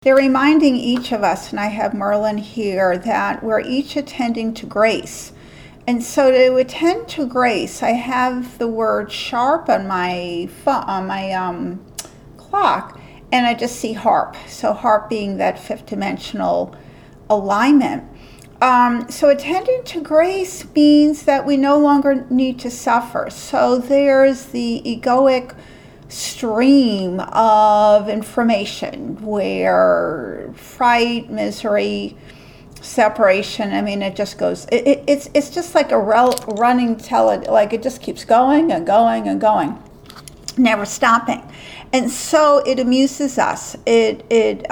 They're reminding each of us, and I have Merlin here, that we're each attending to grace. And so to attend to grace, I have the word sharp on my clock, and I just see harp. So harp being that fifth dimensional alignment. So attending to grace means that we no longer need to suffer. So there's the egoic stream of information where fright, misery, separation, it just goes, it's just like a running like it just keeps going and going and going, never stopping. And so it amuses us. We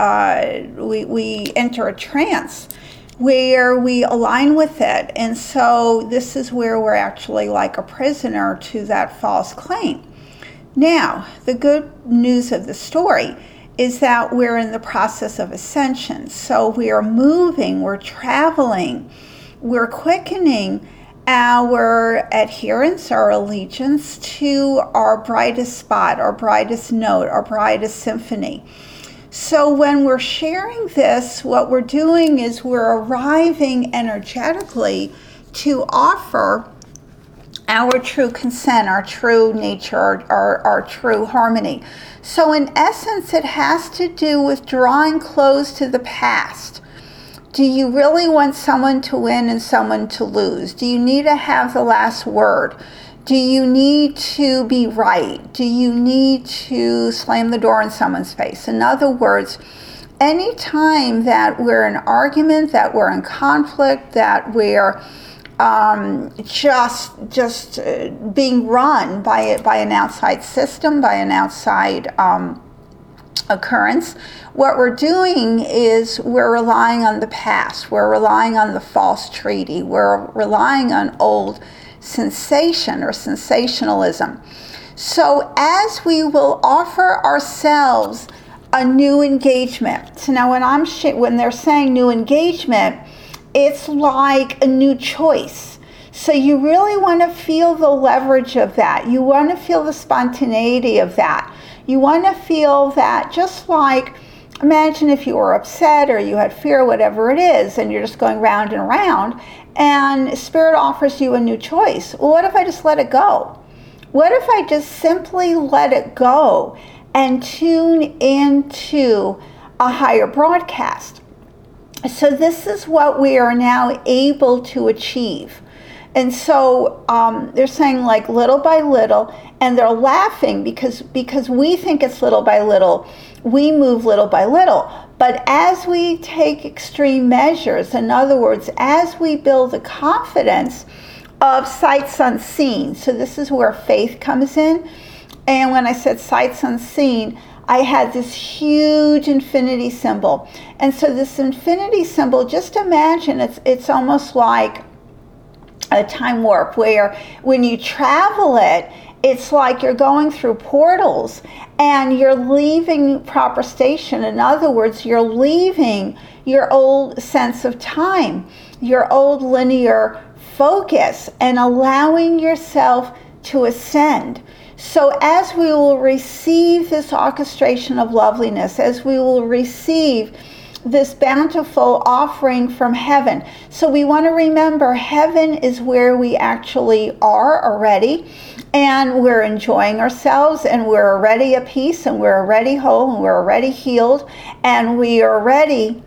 enter a trance where we align with it. And so this is where we're actually like a prisoner to that false claim. Now, the good news of the story is that we're in the process of ascension. So we are moving, we're traveling, we're quickening our adherence, our allegiance to our brightest spot, our brightest note, our brightest symphony. So when we're sharing this, what we're doing is we're arriving energetically to offer our true consent, our true nature, our true harmony. So in essence, it has to do with drawing close to the past. Do you really want someone to win and someone to lose? Do you need to have the last word? Do you need to be right? Do you need to slam the door in someone's face? In other words, any time that we're in argument, that we're in conflict, that we're just being run by an outside system, by an outside occurrence, what we're doing is we're relying on the past. We're relying on the false treaty. We're relying on old sensation or sensationalism. So as we will offer ourselves a new engagement. So now when they're saying new engagement, it's like a new choice. So you really want to feel the leverage of that. You want to feel the spontaneity of that. You want to feel that, just like, imagine if you were upset or you had fear, whatever it is, and you're just going round and round, and Spirit offers you a new choice. Well, what if I just let it go? What if I just simply let it go and tune into a higher broadcast? So this is what we are now able to achieve. And so they're saying like little by little, and they're laughing because we think it's little by little. We move little by little. But as we take extreme measures, in other words, as we build the confidence of sights unseen, so this is where faith comes in. And when I said sights unseen, I had this huge infinity symbol. And so this infinity symbol, just imagine it's almost like a time warp where when you travel it, it's like you're going through portals and you're leaving proper station. In other words, you're leaving your old sense of time, your old linear focus, and allowing yourself to ascend. So as we will receive this orchestration of loveliness, as we will receive this bountiful offering from heaven. So we want to remember heaven is where we actually are already, and we're enjoying ourselves, and we're already at peace, and we're already whole, and we're already healed, and we already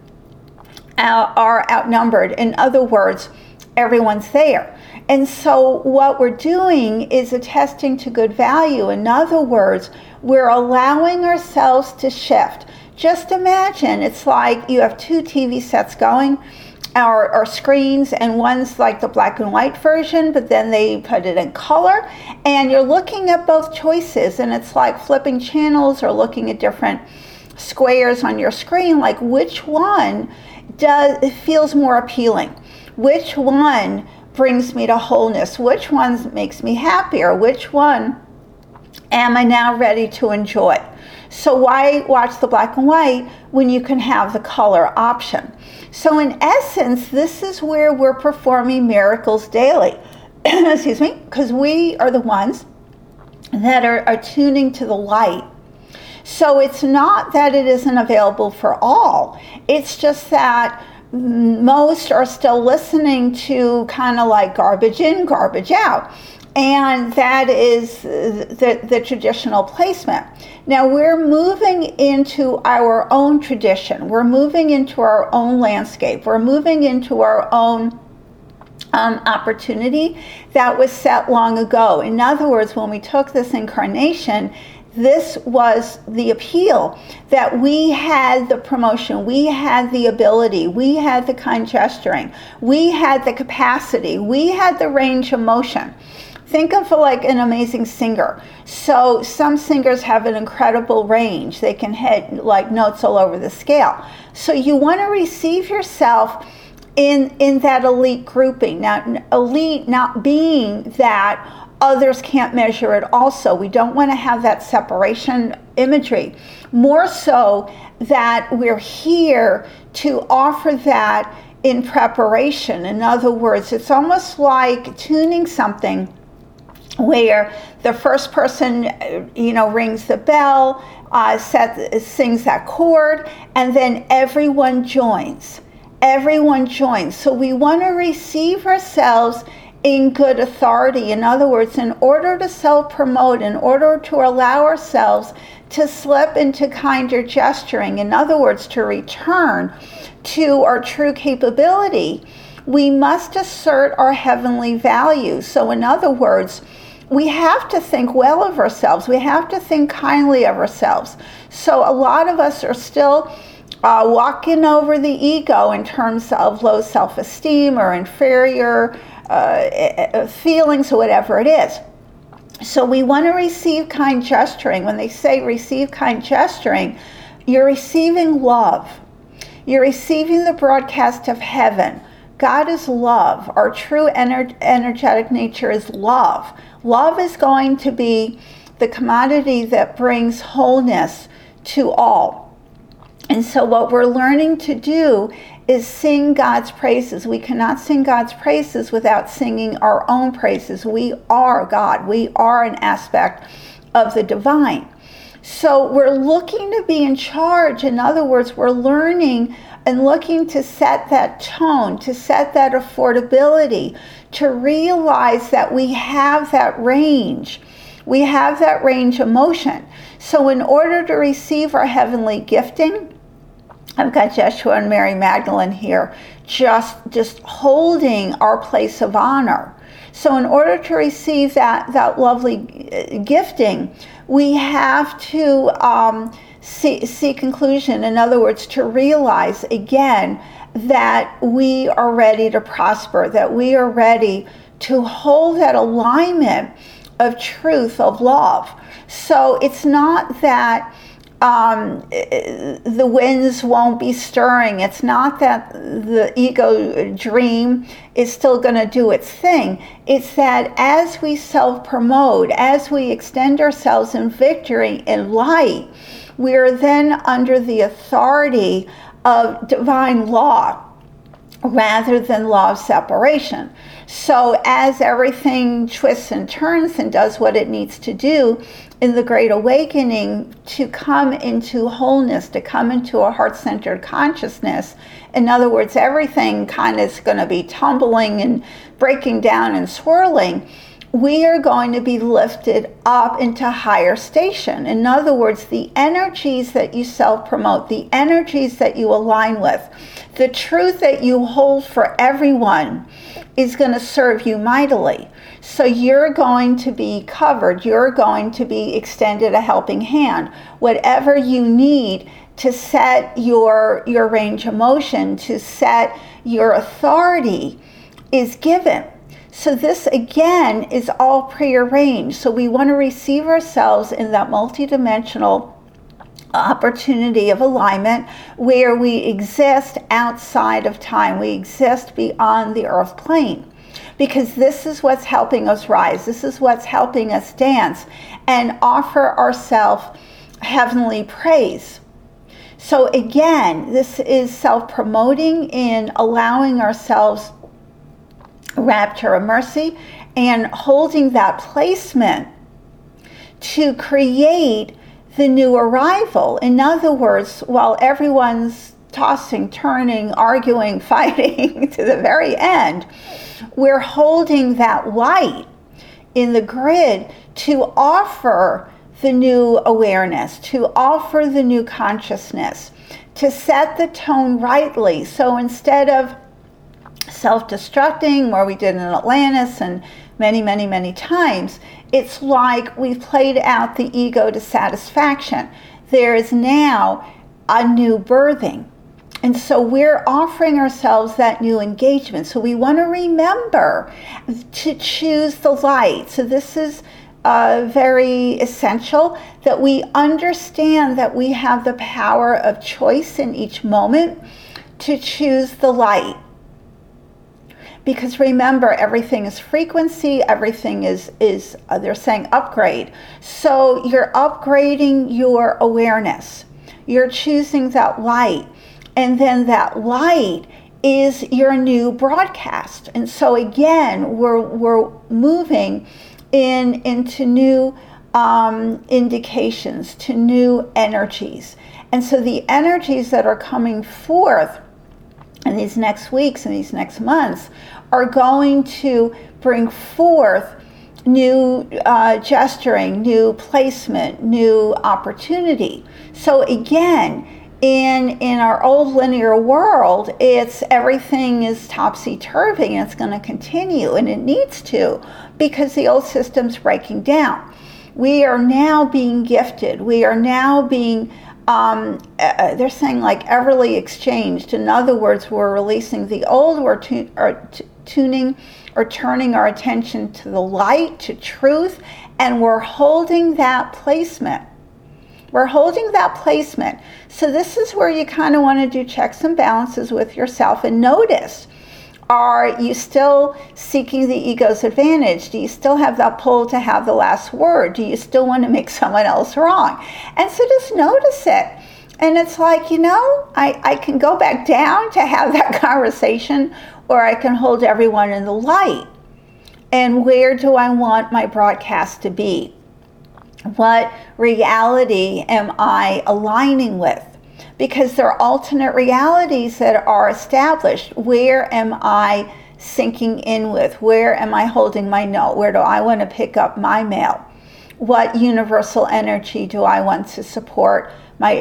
are outnumbered. In other words, everyone's there. And so what we're doing is attesting to good value. In other words, we're allowing ourselves to shift. Just imagine, it's like you have two TV sets going, or screens, and one's like the black and white version, but then they put it in color, and you're looking at both choices, and it's like flipping channels or looking at different squares on your screen, like which one feels more appealing? Which one brings me to wholeness? Which one makes me happier? Which one am I now ready to enjoy? So why watch the black and white when you can have the color option? So in essence, this is where we're performing miracles daily. Excuse me, because we are the ones that are tuning to the light. So it's not that it isn't available for all. It's just that most are still listening to kind of like garbage in, garbage out. And that is the traditional placement. Now we're moving into our own tradition. We're moving into our own landscape. We're moving into our own opportunity that was set long ago. In other words, when we took this incarnation, this was the appeal, that we had the promotion, we had the ability, we had the kind gesturing, we had the capacity, we had the range of motion. Think of like an amazing singer. So some singers have an incredible range. They can hit like notes all over the scale. So you want to receive yourself in that elite grouping. Now, elite not being that others can't measure it also. We don't want to have that separation imagery. More so that we're here to offer that in preparation. In other words, it's almost like tuning something where the first person, rings the bell, sings that chord, and then everyone joins. Everyone joins. So we want to receive ourselves in good authority. In other words, in order to self-promote, in order to allow ourselves to slip into kinder gesturing, in other words, to return to our true capability, we must assert our heavenly values. So in other words, we have to think well of ourselves. We have to think kindly of ourselves. So a lot of us are still walking over the ego in terms of low self-esteem or inferior feelings or whatever it is. So we want to receive kind gesturing. When they say receive kind gesturing, you're receiving love. You're receiving the broadcast of heaven. God is love. Our true energetic nature is love. Love is going to be the commodity that brings wholeness to all. And so what we're learning to do is sing God's praises. We cannot sing God's praises without singing our own praises. We are God. We are an aspect of the divine. So we're looking to be in charge. In other words, we're learning and looking to set that tone, to set that affordability, to realize that we have that range. We have that range of motion. So in order to receive our heavenly gifting, I've got Jeshua and Mary Magdalene here, just holding our place of honor. So in order to receive that lovely gifting, we have to see conclusion. In other words, to realize again that we are ready to prosper, that we are ready to hold that alignment of truth, of love. So it's not that the winds won't be stirring. It's not that the ego dream is still going to do its thing. It's that as we self-promote, as we extend ourselves in victory in light, we are then under the authority of divine law rather than law of separation. So as everything twists and turns and does what it needs to do in the Great Awakening to come into wholeness, to come into a heart-centered consciousness, in other words, everything kind of is going to be tumbling and breaking down and swirling, we are going to be lifted up into higher station. In other words, the energies that you self-promote, the energies that you align with, the truth that you hold for everyone is going to serve you mightily. So you're going to be covered. You're going to be extended a helping hand. Whatever you need to set your range of motion, to set your authority is given. So this, again, is all prearranged. So we want to receive ourselves in that multidimensional opportunity of alignment where we exist outside of time. We exist beyond the earth plane. Because this is what's helping us rise. This is what's helping us dance and offer ourselves heavenly praise. So again, this is self-promoting in allowing ourselves rapture of mercy and holding that placement to create the new arrival. In other words, while everyone's tossing, turning, arguing, fighting to the very end, we're holding that light in the grid to offer the new awareness, to offer the new consciousness, to set the tone rightly. So instead of self-destructing, where we did in Atlantis and many times, it's like we've played out the ego to satisfaction. There is now a new birthing. And so we're offering ourselves that new engagement. So we want to remember to choose the light. So this is very essential, that we understand that we have the power of choice in each moment to choose the light. Because remember, everything is frequency, everything is they're saying upgrade. So you're upgrading your awareness. You're choosing that light. And then that light is your new broadcast. And so again, we're moving into new indications, to new energies. And so the energies that are coming forth in these next weeks and these next months are going to bring forth new gesturing, new placement, new opportunity. So again, in our old linear world, it's everything is topsy-turvy, and it's going to continue, and it needs to, because the old system's breaking down. We are now being gifted. We are now being, they're saying like everly exchanged. In other words, we're releasing the old, we're tuning or turning our attention to the light, to truth, and we're holding that placement. We're holding that placement. So this is where you kind of want to do checks and balances with yourself and notice, are you still seeking the ego's advantage? Do you still have that pull to have the last word? Do you still want to make someone else wrong? And so just notice it. And it's like, I can go back down to have that conversation, or I can hold everyone in the light. And where do I want my broadcast to be? What reality am I aligning with? Because there are alternate realities that are established. Where am I sinking in with? Where am I holding my note? Where do I want to pick up my mail? What universal energy do I want to support my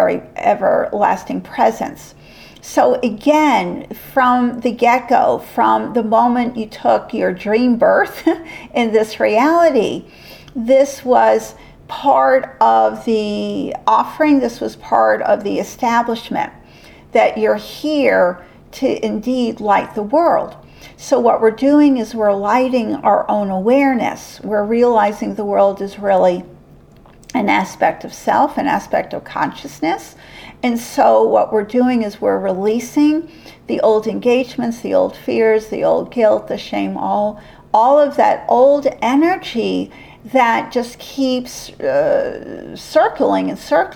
everlasting presence? So again, from the get-go, from the moment you took your dream birth in this reality, this was part of the offering, this was part of the establishment, that you're here to indeed light the world. So what we're doing is we're lighting our own awareness. We're realizing the world is really an aspect of self, an aspect of consciousness. And so what we're doing is we're releasing the old engagements, the old fears, the old guilt, the shame, all of that old energy that just keeps circling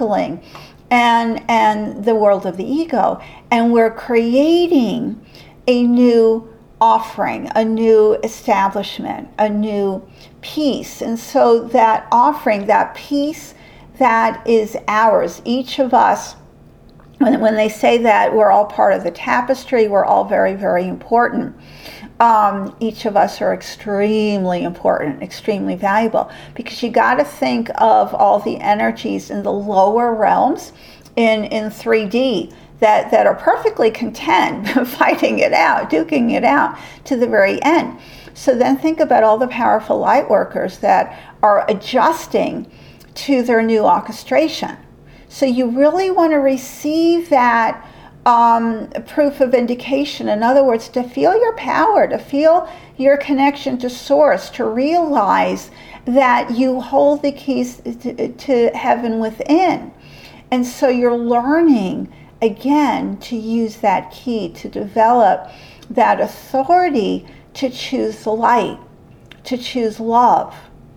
and the world of the ego. And we're creating a new offering, a new establishment, a new peace. And so that offering, that peace that is ours, each of us, when they say that we're all part of the tapestry, we're all very, very important. Each of us are extremely important, extremely valuable, because you got to think of all the energies in the lower realms in 3D that are perfectly content fighting it out, duking it out to the very end. So then think about all the powerful light workers that are adjusting to their new orchestration. So you really want to receive that proof of indication. In other words, to feel your power, to feel your connection to source, to realize that you hold the keys to heaven within. And so you're learning, again, to use that key, to develop that authority to choose the light, to choose love.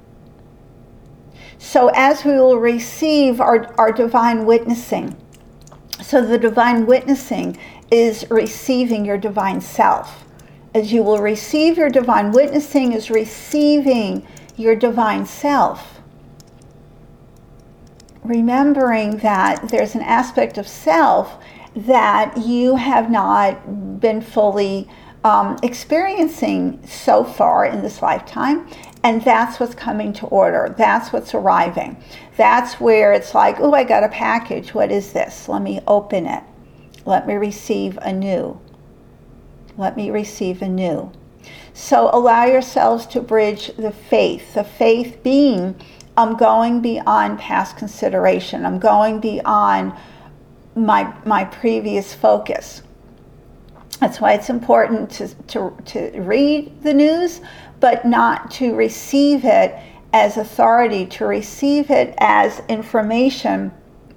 So as we will receive our divine witnessing, so the divine witnessing is receiving your divine self. As you will receive your divine witnessing is receiving your divine self. remembering that there's an aspect of self that you have not been fully experiencing so far in this lifetime, and that's what's coming to order. That's what's arriving. That's where it's like, oh, I got a package. What is this? Let me open it. Let me receive anew. Let me receive anew. So allow yourselves to bridge the faith being, I'm going beyond past consideration. I'm going beyond my previous focus. That's why it's important to read the news, but not to receive it as authority, to receive it as information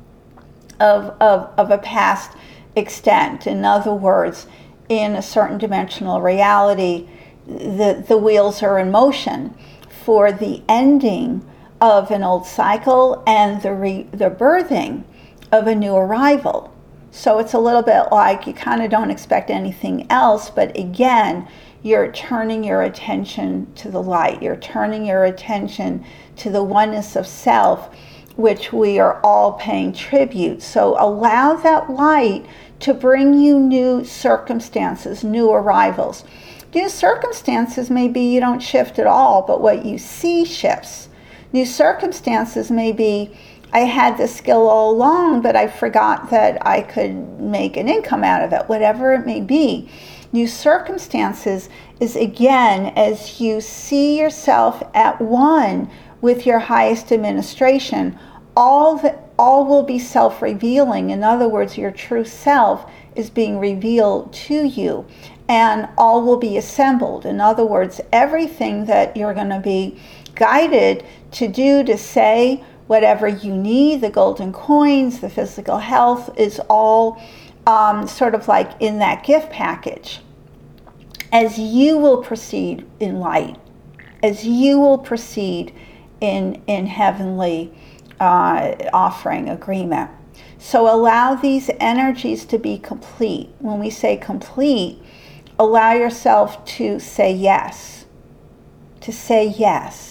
of a past extent. In other words, in a certain dimensional reality, the wheels are in motion for the ending of an old cycle and the birthing of a new arrival. So it's a little bit like you kind of don't expect anything else, but again, you're turning your attention to the light. You're turning your attention to the oneness of self, which we are all paying tribute. So allow that light to bring you new circumstances, new arrivals. New circumstances, maybe you don't shift at all, but what you see shifts. New circumstances may be, I had this skill all along, but I forgot that I could make an income out of it, whatever it may be. New circumstances is, again, as you see yourself at one with your highest administration, all will be self-revealing. In other words, your true self is being revealed to you, and all will be assembled. In other words, everything that you're going to be guided to do, to say, whatever you need, the golden coins, the physical health, is all sort of like in that gift package. As you will proceed in light, as you will proceed in heavenly offering agreement. So allow these energies to be complete. When we say complete, allow yourself to say yes. To say yes.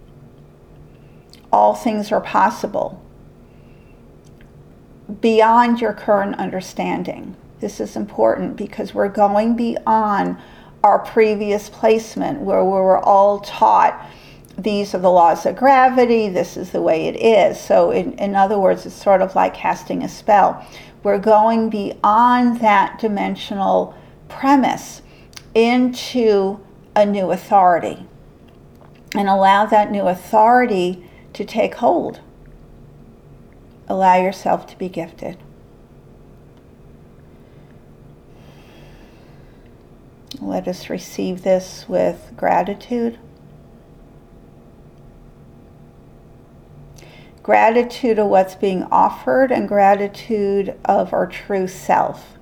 All things are possible beyond your current understanding. This is important because we're going beyond our previous placement where we were all taught these are the laws of gravity, this is the way it is. So in other words, it's sort of like casting a spell. We're going beyond that dimensional premise into a new authority, and allow that new authority to take hold. Allow yourself to be gifted. Let us receive this with gratitude. Gratitude of what's being offered and gratitude of our true self.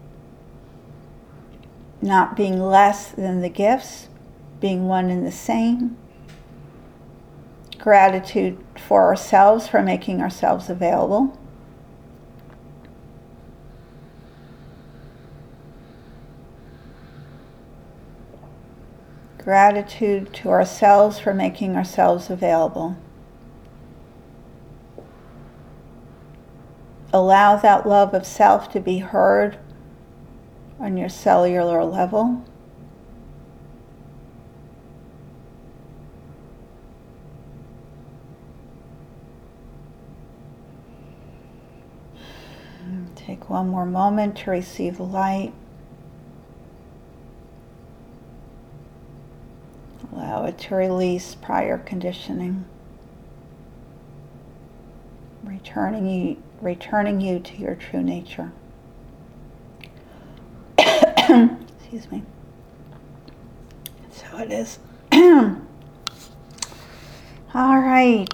Not being less than the gifts, being one and the same. Gratitude for ourselves, for making ourselves available. Gratitude to ourselves for making ourselves available. Allow that love of self to be heard on your cellular level. Take one more moment to receive the light. Allow it to release prior conditioning, returning you to your true nature. Excuse me. So it is. All right.